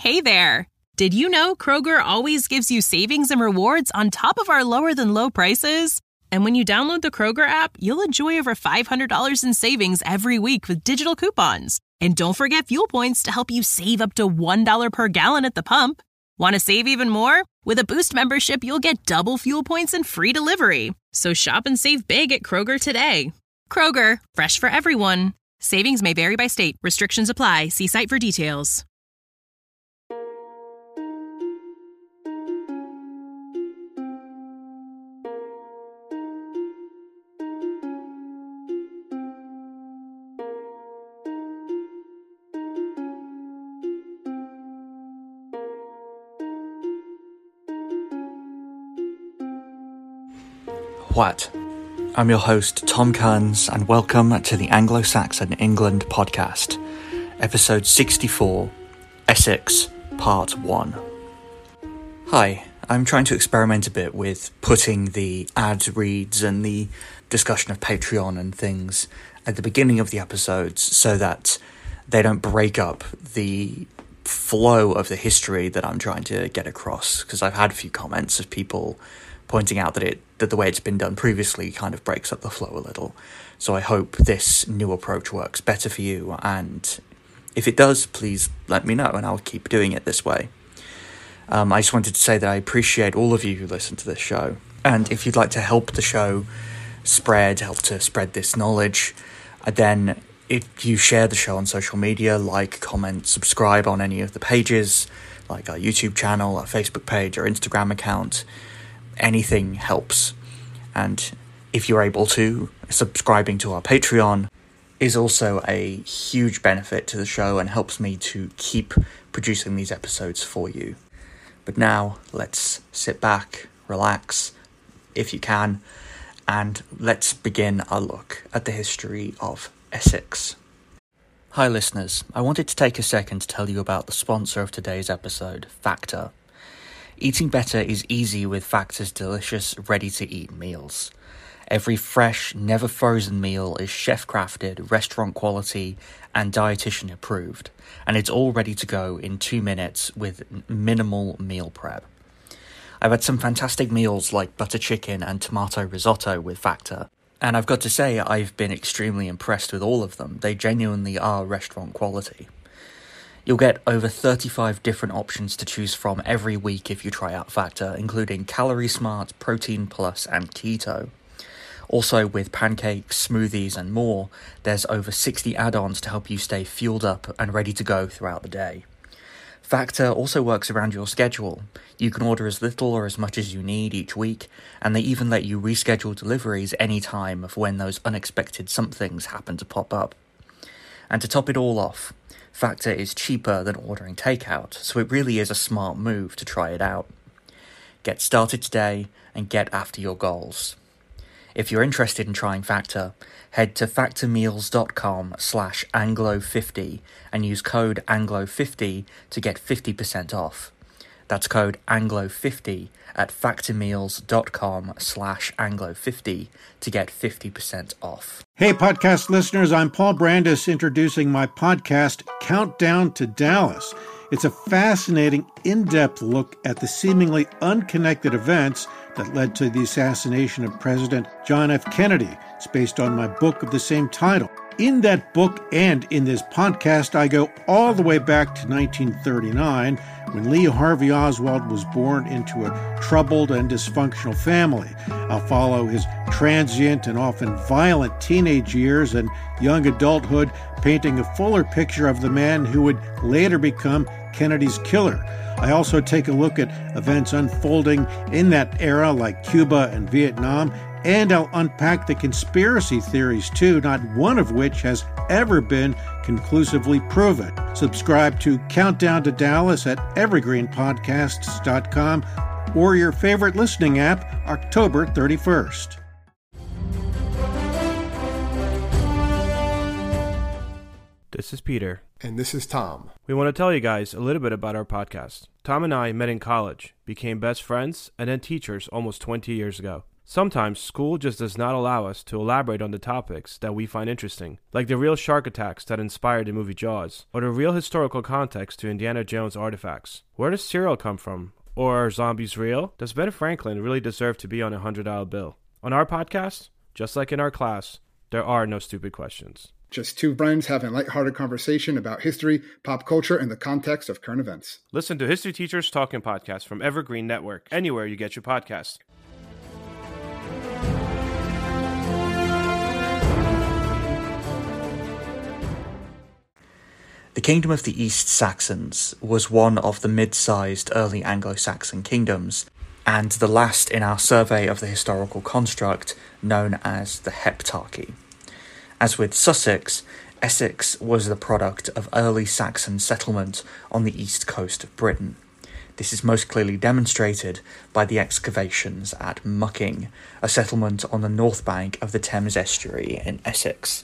Hey there! Did you know Kroger always gives you savings and rewards on top of our lower-than-low prices? And when you download the Kroger app, you'll enjoy over $500 in savings every week with digital coupons. And don't forget fuel points to help you save up to $1 per gallon at the pump. Want to save even more? With a Boost membership, you'll get double fuel points and free delivery. So shop and save big at Kroger today. Kroger, fresh for everyone. Savings may vary by state. Restrictions apply. See site for details. What? I'm your host, Tom Kearns, and welcome to the Anglo-Saxon England podcast, episode 64, Essex, part 1. Hi, I'm trying to experiment a bit with putting the ad reads and the discussion of Patreon and things at the beginning of the episodes so that they don't break up the flow of the history that I'm trying to get across, because I've had a few comments of people pointing out that the way it's been done previously kind of breaks up the flow a little. So I hope this new approach works better for you, and if it does, please let me know and I'll keep doing it this way. I just wanted to say that I appreciate all of you who listen to this show, and if you'd like to help the show help to spread this knowledge, then if you share the show on social media, like, comment, subscribe on any of the pages, like our YouTube channel, our Facebook page, our Instagram account, anything helps. And if you're able to, subscribing to our Patreon is also a huge benefit to the show and helps me to keep producing these episodes for you. But now, let's sit back, relax, if you can, and let's begin our look at the history of Essex. Hi listeners, I wanted to take a second to tell you about the sponsor of today's episode, Factor. Eating better is easy with Factor's delicious, ready-to-eat meals. Every fresh, never-frozen meal is chef-crafted, restaurant-quality, and dietitian-approved, and it's all ready to go in 2 minutes with minimal meal prep. I've had some fantastic meals like butter chicken and tomato risotto with Factor, and I've got to say I've been extremely impressed with all of them. They genuinely are restaurant quality. You'll get over 35 different options to choose from every week if you try out Factor, including Calorie Smart, Protein Plus, and Keto. Also, with pancakes, smoothies, and more, there's over 60 add-ons to help you stay fueled up and ready to go throughout the day. Factor also works around your schedule. You can order as little or as much as you need each week, and they even let you reschedule deliveries any time of when those unexpected somethings happen to pop up. And to top it all off, Factor is cheaper than ordering takeout, so it really is a smart move to try it out. Get started today and get after your goals. If you're interested in trying Factor, head to factormeals.com/Anglo50 and use code Anglo50 to get 50% off. That's code Anglo50 at factormeals.com/Anglo50 to get 50% off. Hey, podcast listeners, I'm Paul Brandis introducing my podcast, Countdown to Dallas. It's a fascinating, in-depth look at the seemingly unconnected events that led to the assassination of President John F. Kennedy. It's based on my book of the same title. In that book and in this podcast, I go all the way back to 1939, when Lee Harvey Oswald was born into a troubled and dysfunctional family. I'll follow his transient and often violent teenage years and young adulthood, painting a fuller picture of the man who would later become Kennedy's killer. I also take a look at events unfolding in that era, like Cuba and Vietnam, and I'll unpack the conspiracy theories too, not one of which has ever been conclusively proven. Subscribe to Countdown to Dallas at evergreenpodcasts.com or your favorite listening app, October 31st. This is Peter. And this is Tom. We want to tell you guys a little bit about our podcast. Tom and I met in college, became best friends, and then teachers almost 20 years ago. Sometimes school just does not allow us to elaborate on the topics that we find interesting, like the real shark attacks that inspired the movie Jaws, or the real historical context to Indiana Jones artifacts. Where does cereal come from? Or are zombies real? Does Ben Franklin really deserve to be on a $100 bill? On our podcast, just like in our class, there are no stupid questions. Just two friends having a lighthearted conversation about history, pop culture, and the context of current events. Listen to History Teachers Talking Podcast from Evergreen Network, anywhere you get your podcast. The Kingdom of the East Saxons was one of the mid-sized early Anglo-Saxon kingdoms, and the last in our survey of the historical construct known as the Heptarchy. As with Sussex, Essex was the product of early Saxon settlement on the east coast of Britain. This is most clearly demonstrated by the excavations at Mucking, a settlement on the north bank of the Thames estuary in Essex.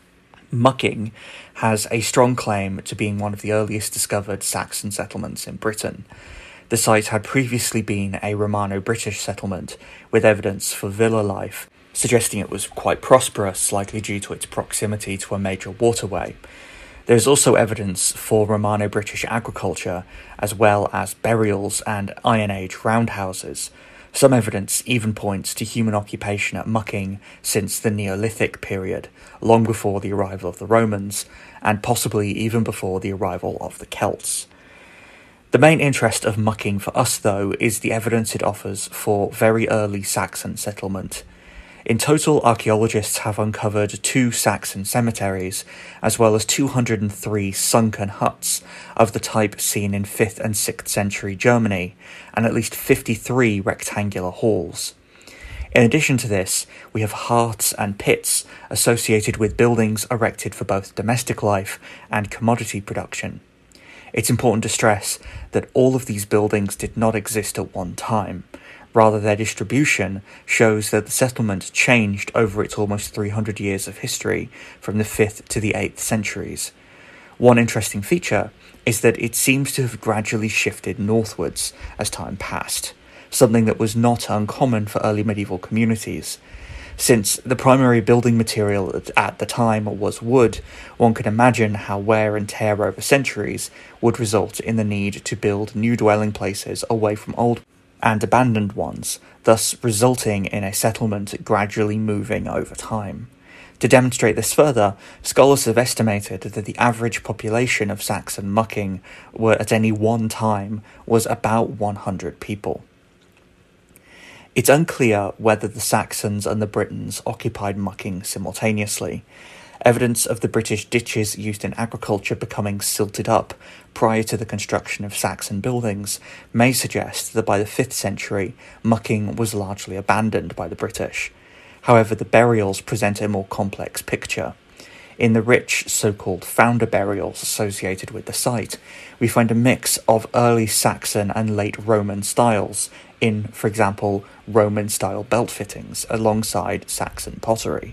Mucking has a strong claim to being one of the earliest discovered Saxon settlements in Britain. The site had previously been a Romano-British settlement, with evidence for villa life, suggesting it was quite prosperous, likely due to its proximity to a major waterway. There is also evidence for Romano-British agriculture, as well as burials and Iron Age roundhouses. Some evidence even points to human occupation at Mucking since the Neolithic period, long before the arrival of the Romans, and possibly even before the arrival of the Celts. The main interest of Mucking for us, though, is the evidence it offers for very early Saxon settlement. In total, archaeologists have uncovered 2 Saxon cemeteries, as well as 203 sunken huts of the type seen in 5th and 6th century Germany, and at least 53 rectangular halls. In addition to this, we have hearths and pits associated with buildings erected for both domestic life and commodity production. It's important to stress that all of these buildings did not exist at one time. Rather, their distribution shows that the settlement changed over its almost 300 years of history, from the 5th to the 8th centuries. One interesting feature is that it seems to have gradually shifted northwards as time passed, something that was not uncommon for early medieval communities. Since the primary building material at the time was wood, one can imagine how wear and tear over centuries would result in the need to build new dwelling places away from old and abandoned ones, thus resulting in a settlement gradually moving over time. To demonstrate this further, scholars have estimated that the average population of Saxon Mucking at any one time was about 100 people. It's unclear whether the Saxons and the Britons occupied Mucking simultaneously. Evidence of the British ditches used in agriculture becoming silted up prior to the construction of Saxon buildings may suggest that by the 5th century, Mucking was largely abandoned by the British. However, the burials present a more complex picture. In the rich so-called founder burials associated with the site, we find a mix of early Saxon and late Roman styles in, for example, Roman-style belt fittings alongside Saxon pottery.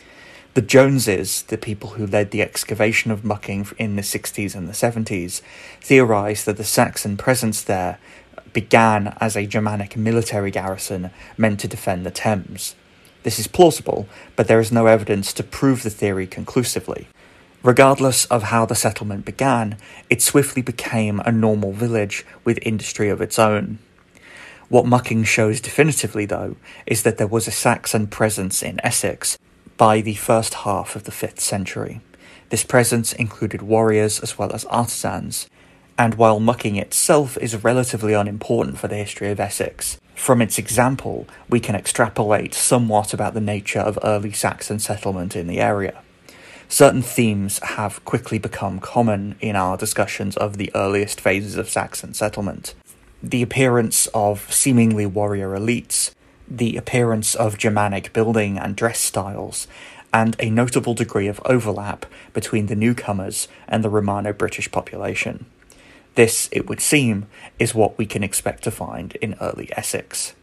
The Joneses, the people who led the excavation of Mucking in the 60s and the 70s, theorised that the Saxon presence there began as a Germanic military garrison meant to defend the Thames. This is plausible, but there is no evidence to prove the theory conclusively. Regardless of how the settlement began, it swiftly became a normal village with industry of its own. What Mucking shows definitively, though, is that there was a Saxon presence in Essex by the first half of the 5th century. This presence included warriors as well as artisans, and while Mucking itself is relatively unimportant for the history of Essex, from its example we can extrapolate somewhat about the nature of early Saxon settlement in the area. Certain themes have quickly become common in our discussions of the earliest phases of Saxon settlement. The appearance of seemingly warrior elites, the appearance of Germanic building and dress styles, and a notable degree of overlap between the newcomers and the Romano-British population. This, it would seem, is what we can expect to find in early Essex.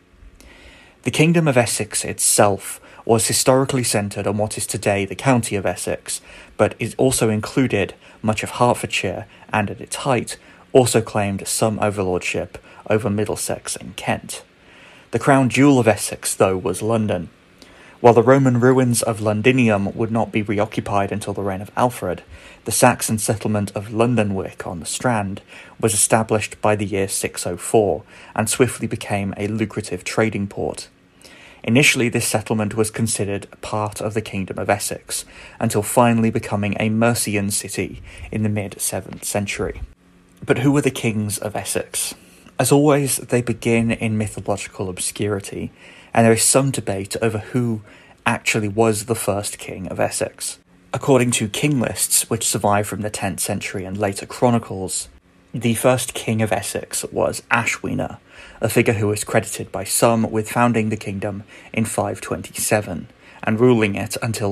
The Kingdom of Essex itself was historically centred on what is today the County of Essex, but it also included much of Hertfordshire and, at its height, also claimed some overlordship over Middlesex and Kent. The crown jewel of Essex, though, was London. While the Roman ruins of Londinium would not be reoccupied until the reign of Alfred, the Saxon settlement of Londonwick on the Strand was established by the year 604 and swiftly became a lucrative trading port. Initially, this settlement was considered part of the Kingdom of Essex, until finally becoming a Mercian city in the mid-7th century. But who were the kings of Essex? As always, they begin in mythological obscurity, and there is some debate over who actually was the first king of Essex. According to king lists, which survive from the 10th century and later chronicles, the first king of Essex was Ashwina, a figure who is credited by some with founding the kingdom in 527 and ruling it until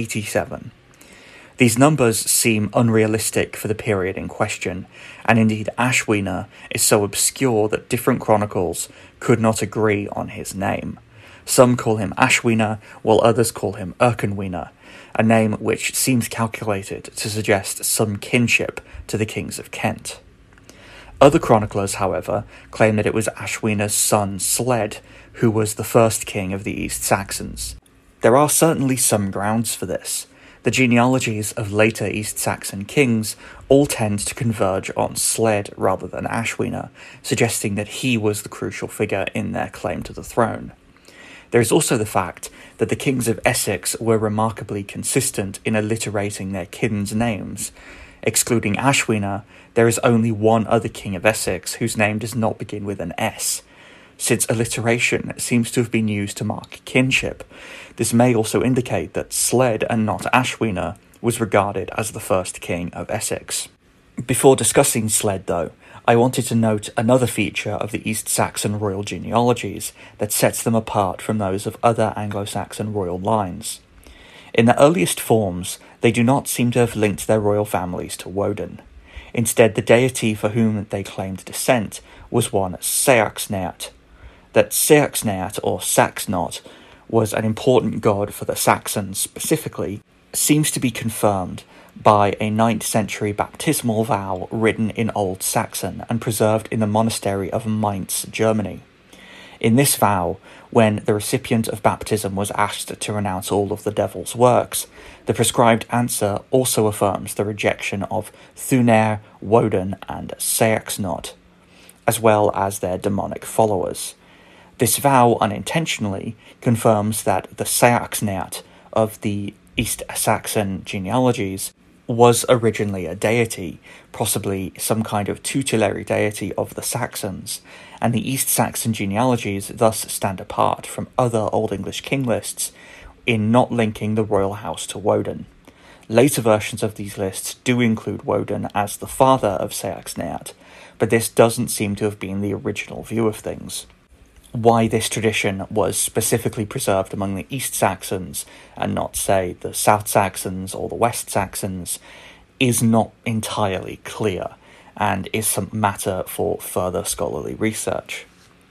587. These numbers seem unrealistic for the period in question, and indeed Ashwina is so obscure that different chronicles could not agree on his name. Some call him Ashwina, while others call him Erkenwina, a name which seems calculated to suggest some kinship to the kings of Kent. Other chroniclers, however, claim that it was Ashwina's son Sled who was the first king of the East Saxons. There are certainly some grounds for this. The genealogies of later East Saxon kings all tend to converge on Sled rather than Ashwina, suggesting that he was the crucial figure in their claim to the throne. There is also the fact that the kings of Essex were remarkably consistent in alliterating their kin's names. Excluding Ashwina, there is only one other king of Essex whose name does not begin with an S. Since alliteration seems to have been used to mark kinship, this may also indicate that Sled and not Ashwina was regarded as the first king of Essex. Before discussing Sled, though, I wanted to note another feature of the East Saxon royal genealogies that sets them apart from those of other Anglo-Saxon royal lines. In their earliest forms, they do not seem to have linked their royal families to Woden. Instead, the deity for whom they claimed descent was one Seaxneat. That Seaxneat, or Saxnot, was an important god for the Saxons specifically, seems to be confirmed by a 9th century baptismal vow written in Old Saxon and preserved in the monastery of Mainz, Germany. In this vow, when the recipient of baptism was asked to renounce all of the devil's works, the prescribed answer also affirms the rejection of Thunair, Woden, and Seaxnot, as well as their demonic followers. This vow unintentionally confirms that the Seaxneat of the East Saxon genealogies was originally a deity, possibly some kind of tutelary deity of the Saxons, and the East Saxon genealogies thus stand apart from other Old English king lists in not linking the royal house to Woden. Later versions of these lists do include Woden as the father of Seaxneat, but this doesn't seem to have been the original view of things. Why this tradition was specifically preserved among the East Saxons and not, say, the South Saxons or the West Saxons is not entirely clear and is some matter for further scholarly research.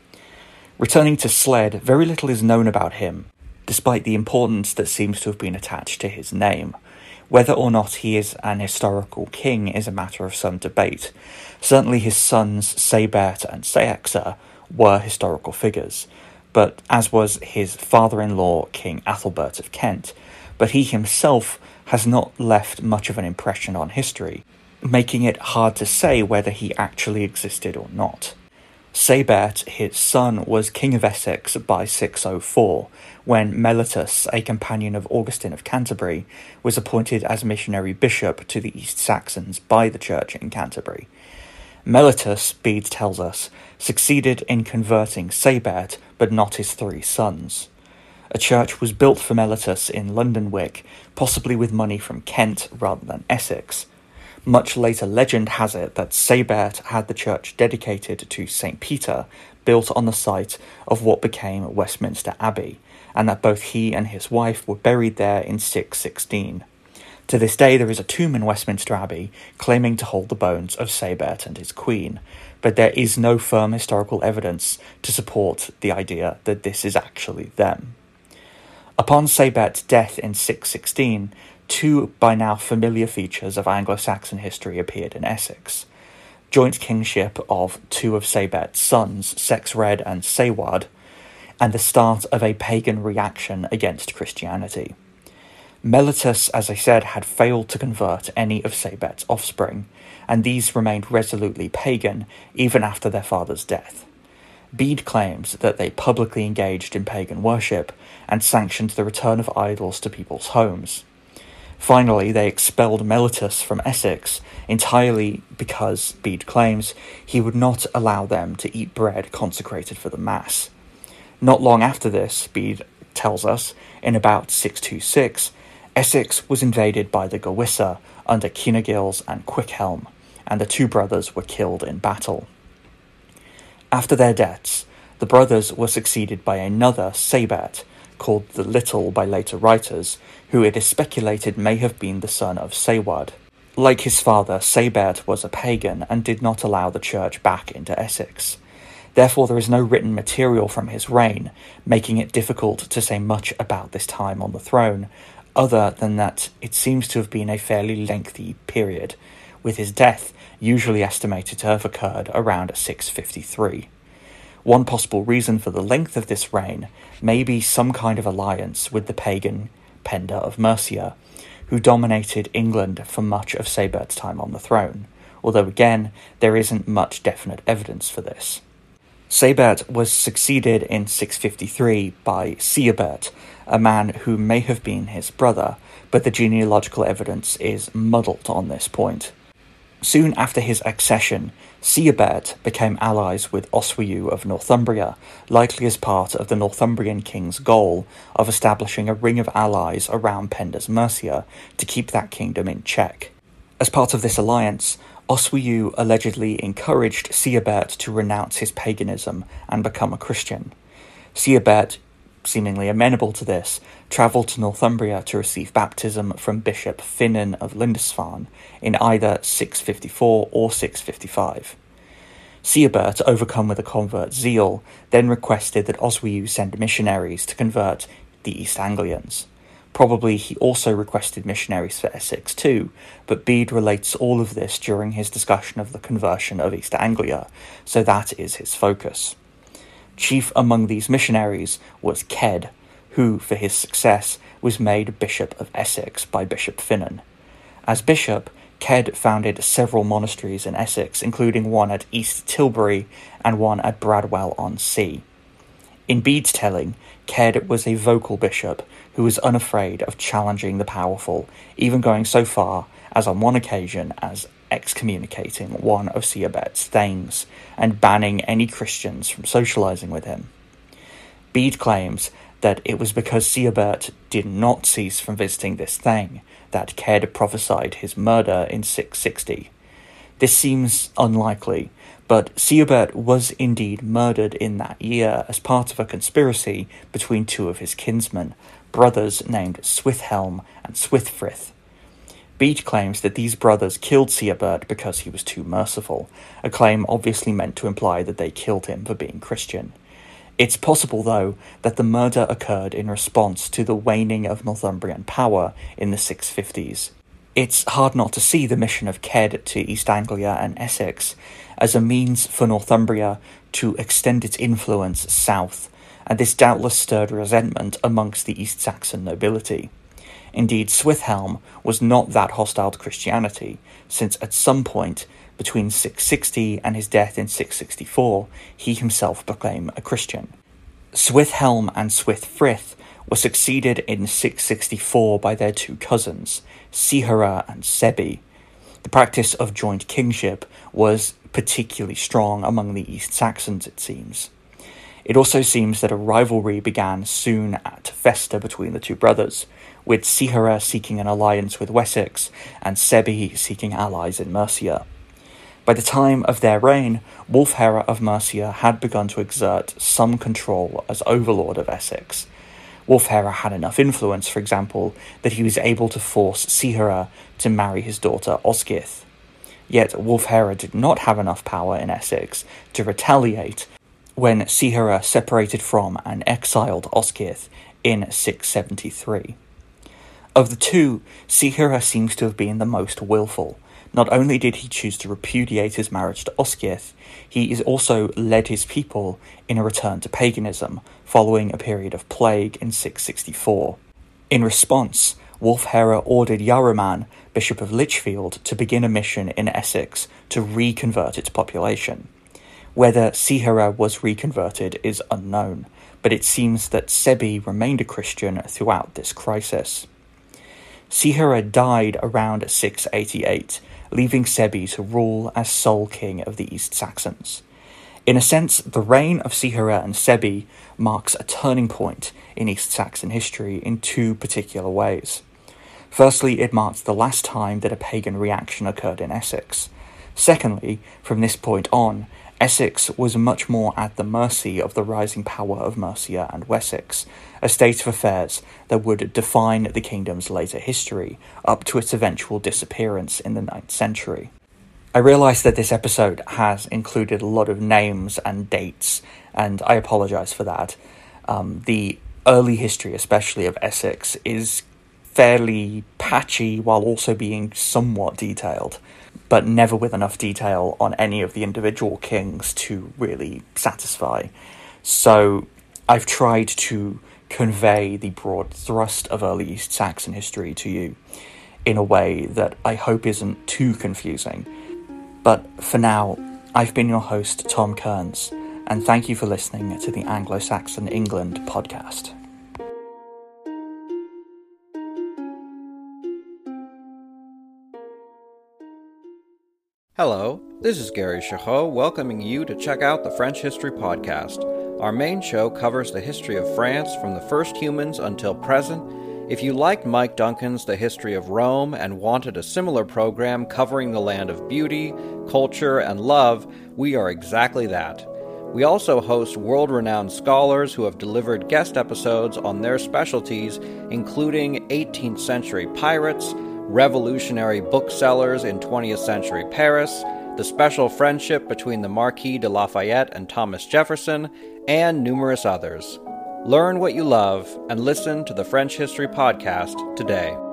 Returning to Sled, very little is known about him, despite the importance that seems to have been attached to his name. Whether or not he is an historical king is a matter of some debate. Certainly his sons Seibert and Seaxer were historical figures, but as was his father-in-law, King Athelbert of Kent, but he himself has not left much of an impression on history, making it hard to say whether he actually existed or not. Seibert, his son, was King of Essex by 604, when Mellitus, a companion of Augustine of Canterbury, was appointed as missionary bishop to the East Saxons by the church in Canterbury. Mellitus, Bede tells us, succeeded in converting Seibert, but not his 3 sons. A church was built for Mellitus in Londonwick, possibly with money from Kent rather than Essex. Much later legend has it that Seibert had the church dedicated to St. Peter, built on the site of what became Westminster Abbey, and that both he and his wife were buried there in 616. To this day, there is a tomb in Westminster Abbey claiming to hold the bones of Seibert and his queen, but there is no firm historical evidence to support the idea that this is actually them. Upon Seibert's death in 616, 2 by now familiar features of Anglo-Saxon history appeared in Essex. Joint kingship of 2 of Seibert's sons, Sexred and Seward, and the start of a pagan reaction against Christianity. Mellitus, as I said, had failed to convert any of Sabet's offspring, and these remained resolutely pagan even after their father's death. Bede claims that they publicly engaged in pagan worship and sanctioned the return of idols to people's homes. Finally, they expelled Mellitus from Essex entirely because, Bede claims, he would not allow them to eat bread consecrated for the Mass. Not long after this, Bede tells us, in about 626, Essex was invaded by the Gewissa under Cynegils and Quickhelm, and the two brothers were killed in battle. After their deaths, the brothers were succeeded by another Sabet, called the Little by later writers, who it is speculated may have been the son of Seward. Like his father, Sabet was a pagan and did not allow the church back into Essex. Therefore, there is no written material from his reign, making it difficult to say much about this time on the throne, other than that it seems to have been a fairly lengthy period, with his death usually estimated to have occurred around 653. One possible reason for the length of this reign may be some kind of alliance with the pagan Penda of Mercia, who dominated England for much of Sabet's time on the throne, although again, there isn't much definite evidence for this. Sabet was succeeded in 653 by Siebert, a man who may have been his brother, but the genealogical evidence is muddled on this point. Soon after his accession, Siebert became allies with Oswiu of Northumbria, likely as part of the Northumbrian king's goal of establishing a ring of allies around Penda's Mercia to keep that kingdom in check. As part of this alliance, Oswiu allegedly encouraged Siebert to renounce his paganism and become a Christian. Siebert, seemingly amenable to this, travelled to Northumbria to receive baptism from Bishop Finan of Lindisfarne in either 654 or 655. Siebert, overcome with a convert's zeal, then requested that Oswiu send missionaries to convert the East Anglians. Probably he also requested missionaries for Essex too, but Bede relates all of this during his discussion of the conversion of East Anglia, so that is his focus. Chief among these missionaries was Cedd, who, for his success, was made Bishop of Essex by Bishop Finan. As bishop, Cedd founded several monasteries in Essex, including one at East Tilbury and one at Bradwell-on-Sea. In Bede's telling, Cedd was a vocal bishop who was unafraid of challenging the powerful, even going so far as on one occasion as excommunicating one of Siebert's thanes and banning any Christians from socializing with him. Bede claims that it was because Siebert did not cease from visiting this thane that Cedd prophesied his murder in 660. This seems unlikely, but Siebert was indeed murdered in that year as part of a conspiracy between two of his kinsmen, brothers named Swithelm and Swithfrith. Bede claims that these brothers killed Siebert because he was too merciful, a claim obviously meant to imply that they killed him for being Christian. It's possible, though, that the murder occurred in response to the waning of Northumbrian power in the 650s. It's hard not to see the mission of Cedd to East Anglia and Essex as a means for Northumbria to extend its influence south, and this doubtless stirred resentment amongst the East Saxon nobility. Indeed, Swithelm was not that hostile to Christianity, since at some point between 660 and his death in 664, he himself became a Christian. Swithelm and Swithfrith were succeeded in 664 by their two cousins, Sihera and Sebi. The practice of joint kingship was particularly strong among the East Saxons, it seems. It also seems that a rivalry began soon to fester between the two brothers, with Sihera seeking an alliance with Wessex and Sebi seeking allies in Mercia. By the time of their reign, Wulfhere of Mercia had begun to exert some control as overlord of Essex. Wulfhere had enough influence, for example, that he was able to force Sihera to marry his daughter Osgith. Yet Wulfhere did not have enough power in Essex to retaliate when Sihera separated from and exiled Osgith in 673. Of the two, Sihera seems to have been the most willful, Not only did he choose to repudiate his marriage to Osciaith, he is also led his people in a return to paganism following a period of plague in 664. In response, Wulfhere ordered Yaruman, Bishop of Lichfield, to begin a mission in Essex to reconvert its population. Whether Cihera was reconverted is unknown, but it seems that Sebbi remained a Christian throughout this crisis. Cihera died around 688, leaving Sebbi to rule as sole king of the East Saxons. In a sense, the reign of Cihera and Sebbi marks a turning point in East Saxon history in two particular ways. Firstly, it marks the last time that a pagan reaction occurred in Essex. Secondly, from this point on, Essex was much more at the mercy of the rising power of Mercia and Wessex, a state of affairs that would define the kingdom's later history, up to its eventual disappearance in the 9th century. I realise that this episode has included a lot of names and dates, and I apologise for that. The early history, especially of Essex, is fairly patchy while also being somewhat detailed, but never with enough detail on any of the individual kings to really satisfy. So I've tried to convey the broad thrust of early East Saxon history to you in a way that I hope isn't too confusing. But for now, I've been your host, Tom Kearns, and thank you for listening to the Anglo-Saxon England podcast. Hello, this is Gary Chahot welcoming you to check out the French History Podcast. Our main show covers the history of France from the first humans until present. If you liked Mike Duncan's The History of Rome and wanted a similar program covering the land of beauty, culture, and love, we are exactly that. We also host world-renowned scholars who have delivered guest episodes on their specialties, including 18th century pirates, revolutionary booksellers in 20th century Paris, the special friendship between the Marquis de Lafayette and Thomas Jefferson, and numerous others. Learn what you love and listen to the French History Podcast today.